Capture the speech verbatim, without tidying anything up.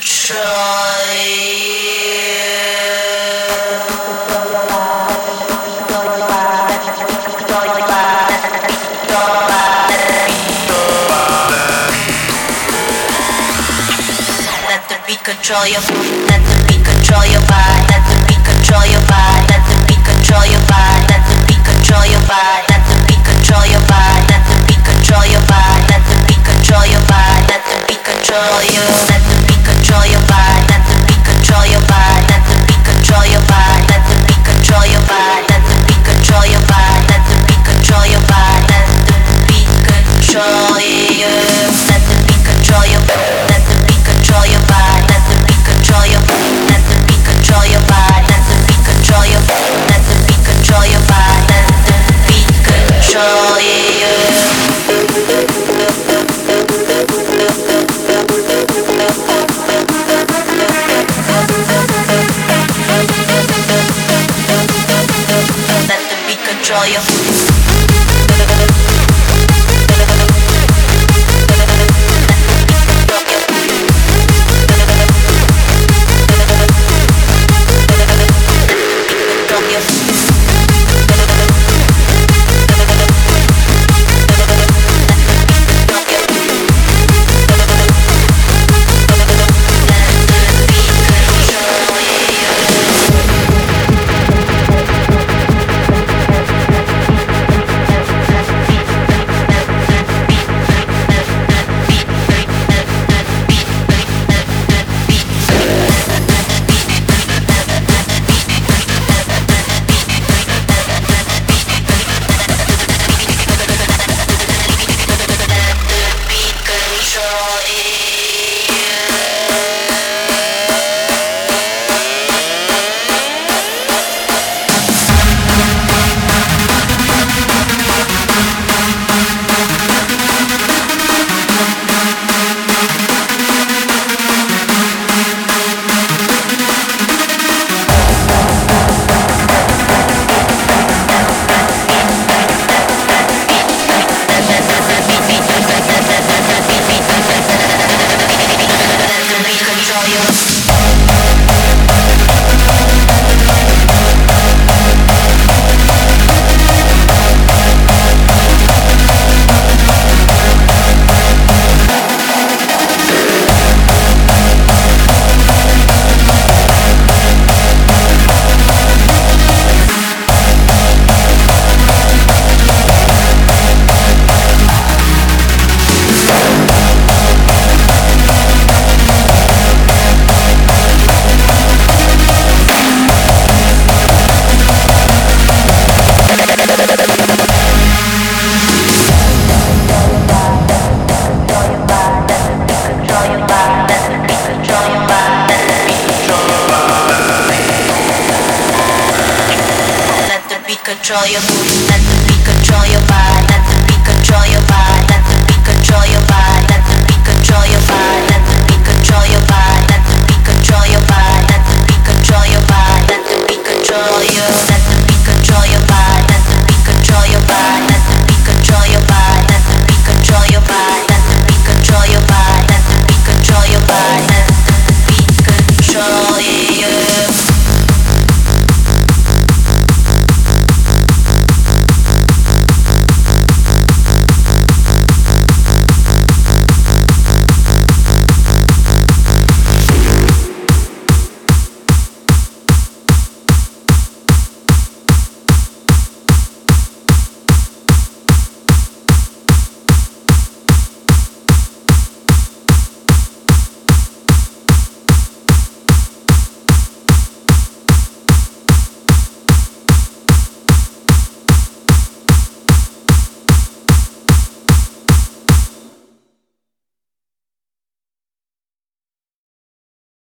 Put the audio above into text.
control Control your, let the beat control your body. Let the beat control your body. Let the beat control your body. Let the beat control your body. Let the beat control your body. Let the beat control your body. Let the beat control your body. Let the beat control you. Let the beat control your body. Let the beat control your body. Let the beat control your body. Let the beat control your body. Let the beat control your body. Let the beat control your body. Let the beat control you. Let the beat control your body. Let the beat control your body. Let the beat control your body. Let the beat control your body. Let the beat control your body. Let the beat control your body. Let the beat control you. Let the beat control you. Control your booty.